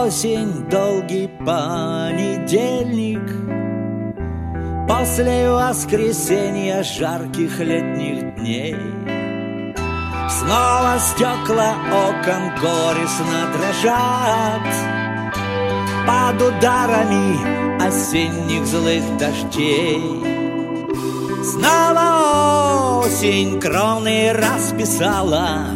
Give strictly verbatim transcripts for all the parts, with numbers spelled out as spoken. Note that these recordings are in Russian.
осень, долгий понедельник, после воскресенья жарких летних дней. Снова стекла окон горестно дрожат под ударами осенних злых дождей. Снова осень кроны расписала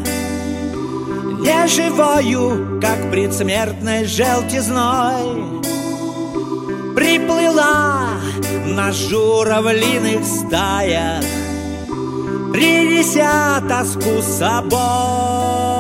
неживою, как предсмертной желтизной. Приплыла на журавлиных стаях, принеся тоску с собой.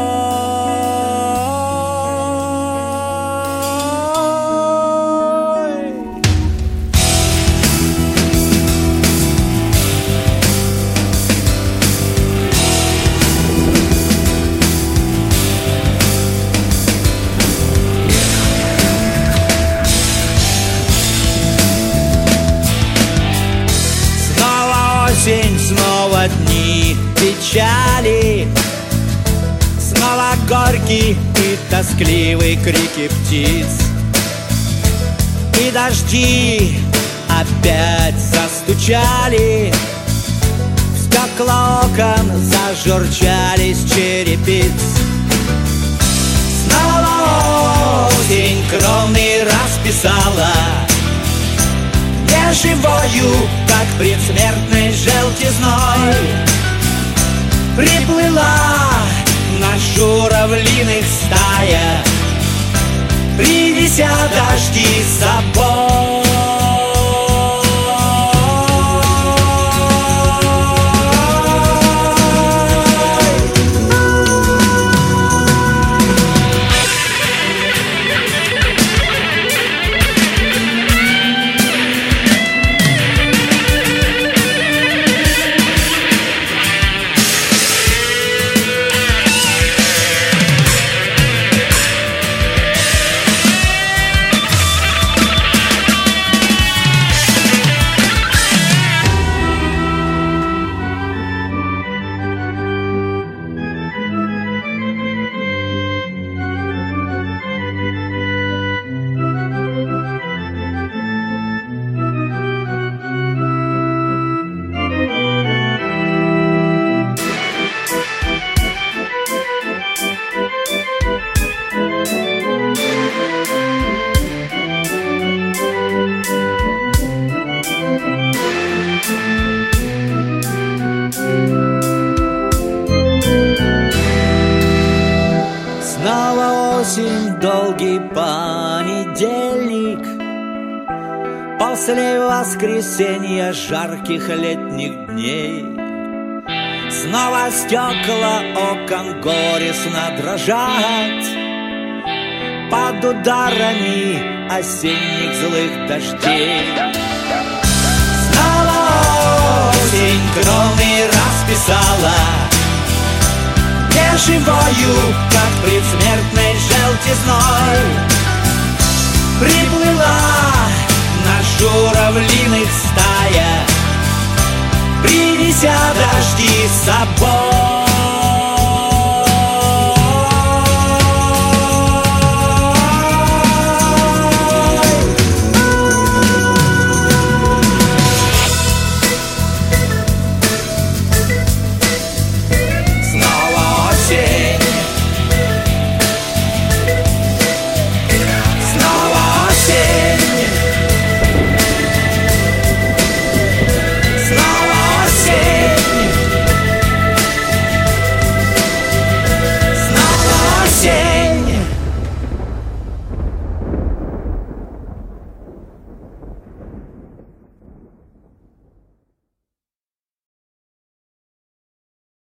Осень, снова дни печали, снова горький и тоскливый крики птиц. И дожди опять застучали, в стекла окон зажурчали с черепиц. Снова осень кроны расписала неживою, как предсмертной желтизной. Приплыла на журавлиных стаях, принеся дожди с собой. Снова осень, долгий понедельник, после воскресенья жарких летних дней. Снова стекла окон горестно дрожат под ударами осенних злых дождей. Снова осень кроны расписала неживою, как предсмертной желтизной. Приплыла на журавлиных стаях, принеся дожди с собой.